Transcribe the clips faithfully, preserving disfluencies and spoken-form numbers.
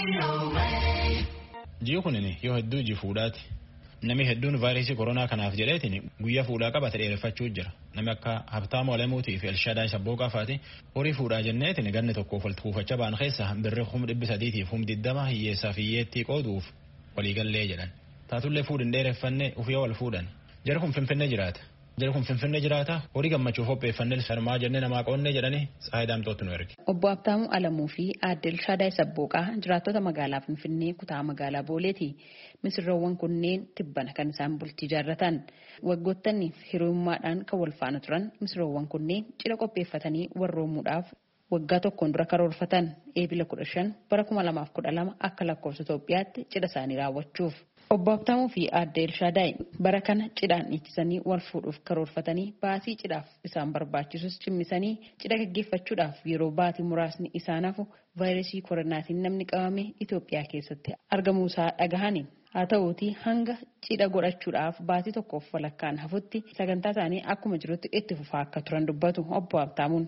Ji'u kunini yoo hedduu ji fuudhaati. Namni hedduun vaayirasii koronaa kanaaf jedheetiin guyyaa fuudhaa qabate dheereffachuu jira. Namni akka Habtaamu Alamuutii fi Elshaadaa Sabbooqaa faati horii fuudhaa jenneetiin ganni tokkoof walitti kuufachaa ba'an keessa birri kuma dhibbi sadiitiif kuma digdama hiyyeessaa fi hiyyeettii qooduuf waliigallee jedhan. Taatullee fuudhin dheereffanne ufii wal fuudhan. Jara kun Finfinnee jiraata. Jara kun Finfinnee jiraata. Horii gammachuuf qopheeffannee sarmaa jennee namaa qoonnee jedhanii Tsaayidaamtootti nu erge. Obbo Habtaamuu Alamuu fi Aadde Elshaadaa Sabbooqaa jiraattota magaalaa Finfinnee kutaa magaalaa Booleeti. Misirroowwan kunneen tibbana kan isaan bultii jaarratan. Waggoottanniif hiriyummaadhaan kan wal faana turan misirroowwan kunneen cidha qopheeffatanii warroomuudhaaf waggaa tokkoon dura karoorfatan eebila kudha shan bara kuma lamaaf kudha lama akka lakkoofsa Itoophiyaatti cidha isaanii raawwachuuf. Obbo Habtaamuu fi Aadde Elshaadaa bara kana cidhaan dhiichisanii wal fuudhuuf karoorfatanii baasii cidhaaf isaan barbaachisus cimmisanii cidha gaggeeffachuudhaaf yeroo baatii muraasni isaan hafu vaayirasii koronaatiin namni qabame Itoophiyaa keessatti argamuusaa dhagahani. Haa ta'uutii hanga cidha godhachuudhaaf baatii tokkoof walakkaan hafutti sagantaa isaanii akkuma jirutti itti fufaa akka turan dubbatu Obbo Habtaamuun.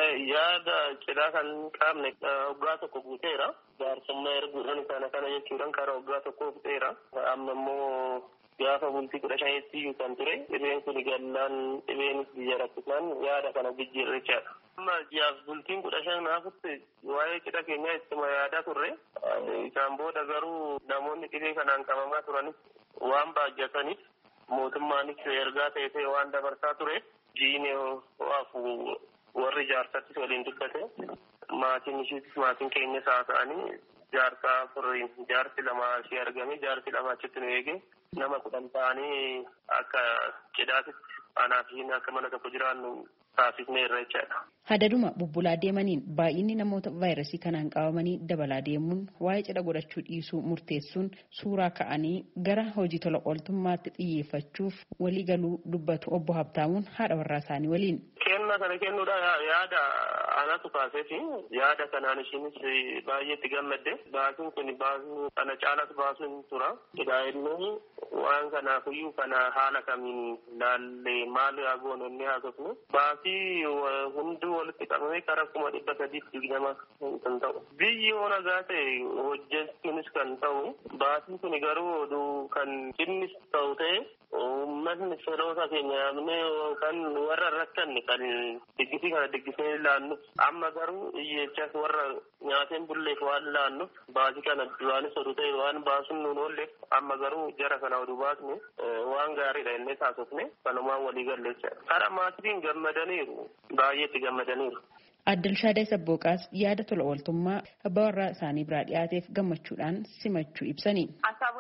Yaada cidhaa kan qaamne waggaa tokko guuteera. Jaarsummaa erguudhaan kana kana jechuudhaan karaa waggaa tokko guuteera. Amma immoo gaafa bultii kudha shanitti iyyuu kan ture. Dhibeen kun gallaan dhibeenis biyya rakkisaan yaada kana jijjiirrichaadha. Amma ji'aaf bultiin kudha shan haafutti waa'ee cidha keenyaa ittuma yaadaa turre. Isaan booda garuu namoonni dhibee kanaan qabamaa turanis waan baajjataniif mootummaanis ergaa ta'ee waan dabarsaa ture. Jiine waafu warri jaarsattis waliin dubbate maatiin ishiitis maatiin keenya isaa ta'anii jaarsaa furiin jaarsi lama ishee argame jaarsi lama achitti nu eege nama kudhan ta'anii akka cidhaatitti anaa fi akka mana tokko jiraannu taasisnee irra jechaadha. Hadaduma bubbulaa deemaniin baay'inni namoota vaayirasii kanaan qabamanii dabalaa deemuun waa'ee cidha godhachuu dhiisuu murteessuun suuraa ka'anii gara hojii tola ooltummaatti xiyyeeffachuuf walii galuu dubbatu Obbo Habtaamuun haadha warraa isaanii waliin. Kenna kana kennuudhaan yaada anatu kaaseefi yaada kanaan ishiinis baay'eetti gammadde baasuun kun baasuu kana caalas baasuun tura. Daa'imni waan kanaafiyyuu kana haala kamiin laallee maal haa goononni haasofnu baasii hunduu walitti qabamee karaa kuma dhibba sadiif digdama kan ta'u. Biyyi ona gaate hojjechuunis kan ta'u baasiin kun garuu oduu kan innis ta'u ta'e uummatni firoota keenya yaamnee kan warra rakkanne kan diggisii kana diggisee laannuuf amma garuu iyyeechas warra nyaateen bulleef waan laannuuf baasii kana duraanis oduu ta'e waan baasuun nuun oolleef amma garuu jara kana oduu baasne waan gaariidha innee taasifne kanumaan walii galleessa. Karaa maatiin gammadaniiru baay'eetti gammadaniiru. Aadde Elshaadaa Sabbooqaas yaada tola ooltummaa abbaa warraa isaanii biraa dhiyaateef gammachuudhaan simachuu ibsanii.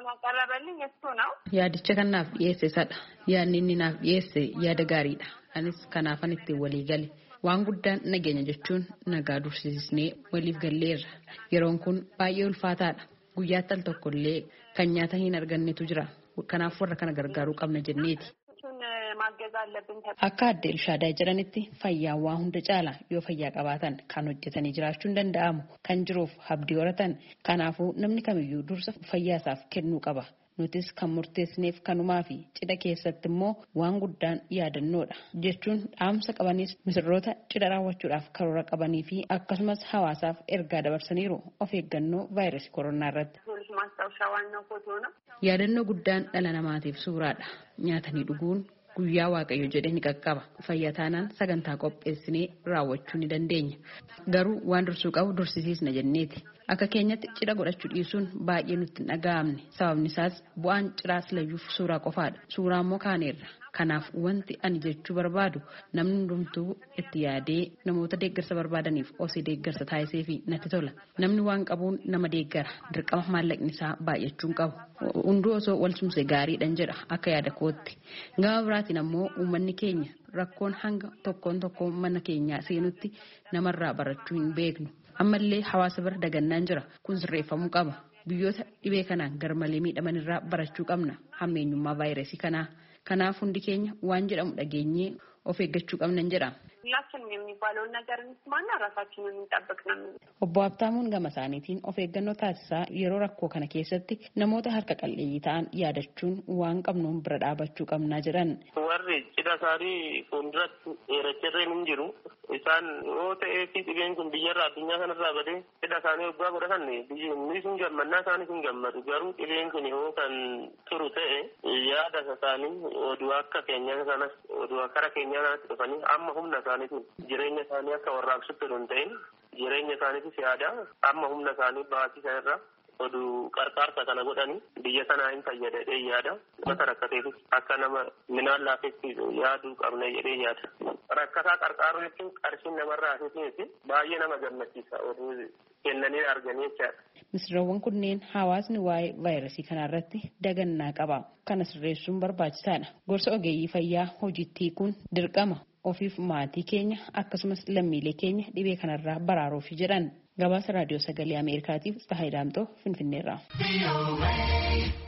Yaadicha kan naaf dhiyeesse isadha. Yaadni inni naaf dhiyeesse yaada gaariidha. Anis kanaafan ittiin walii gale. Waan guddaan nageenya jechuun nagaa dursisnee waliif galleerra. Yeroon kun baay'ee ulfaataadha. Guyyaatti al tokkollee kan nyaata hin argannetu jira. Kanaaf warra kana gargaaruu qabna jenneeti. Akka Aadde Elshaadaa jedhanitti fayyaan waa hunda caala yoo fayyaa qabaatan kan hojjetanii jiraachuun danda'amu kan jiruuf abdii horatan kanaafuu namni kamiyyuu dursa fayyaa isaaf kennuu qaba. Nutis kan murteessineef kanumaa fi cidha keessatti immoo waan guddaan yaadannoodha jechuun dhaamsa qabanis misirroota cidha raawwachuudhaaf karoora qabanii fi akkasumas hawaasaaf ergaa dabarsaniiru of eeggannoo vaayirasii koronaa irratti. Yaadannoo guddaan dhala namaatiif suuraadha. Nyaatanii dhuguun guyyaa waaqayyo jedhee ni qaqqaba. Fayyaa taanaan sagantaa qopheessinee raawwachuu ni dandeenya. Garuu waan dursuu qabu dursisiisna jenneeti. Akka keenyatti cidha godhachuu dhiisuun baay'ee nutti hin dhaga'amne. Sababni isaas bu'aan cidhaas layyuuf suuraa qofaadha. Suuraa immoo kaaneerra. Kanaaf wanti ani jechuu barbaadu namni hundumtuu itti yaadee namoota deeggarsa barbaadaniif osoo deeggarsa taasisee fi natti tola. Namni waan qabuun nama deeggara. Dirqama maallaqni isaa baay'achuun qabu. Hunduu osoo wal tumse gaariidhaan jedha akka yaada kootti. Gama biraatiin ammoo uummanni keenya rakkoon hanga tokkoon tokkoon mana keenyaa seenutti namarraa barachuu hin beeknu. Ammallee hawaasa bira dagannaan jira. Kun sirreeffamuu qaba. Biyyoota dhibee kanaan garmalee miidhamanirraa barachuu qabna. Hammeenyummaa vaayirasii kanaa. Kanaaf hundi keenya waan jedhamu dhageenyee of eeggachuu qabnan jedha. ሁላችንም የሚባለውን ነገር እንስማና ራሳችንን እንጠብቅ ነው። Obbo Habtaamuun gama isaaniitiin of eeggannoo taasisaa yeroo rakkoo kana keessatti namoota harka qalleeyyii ta'an yaadachuun waan qabnuun bira dhaabachuu qabnaa jedhan. Warri cidha isaanii fuulduratti dheerachirreen hin jiru. Isaan yoo ta'ee fi dhibeen kun biyyarraa addunyaa kanarraa badee cidha isaanii waggaa godhatan biyyi sun gammannaa isaanii sun gammadu. Garuu dhibeen kun yoo kan turu ta'e yaada isaanii oduu akka keenyaa sanas oduu akkara keenyaa kanatti dhufanii amma humna isaaniitiin jireenya isaanii akka warraaqsutti hin ta'in jireenya isaaniitis yaada amma humna isaanii baasisan irra oduu qarqaarsa kana godhanii biyya sanaa hin fayyadadhee yaada mata rakkateefis akka nama minaan laafetti yaaduu qabna jedhee yaada. Rakkataa qarqaaruu jechuun qarshiin namarraa haasisneeti baay'ee nama gammachiisa oduu kennanii arganii jechaadha. Misirroowwan kunneen hawaasni waa'ee vaayirasii kanarratti dagannaa qaba. Kana sirreessuun barbaachisaadha. Gorsa ogeeyyii fayyaa hojiitti hiikuun dirqama ofiif maatii keenya akkasumas lammiilee keenya dhibee kanarraa baraaruuf jedhan. Gabaasa raadiyoo sagalee Ameerikaatiif Tsahaay Daamxoo Finfinneerraa.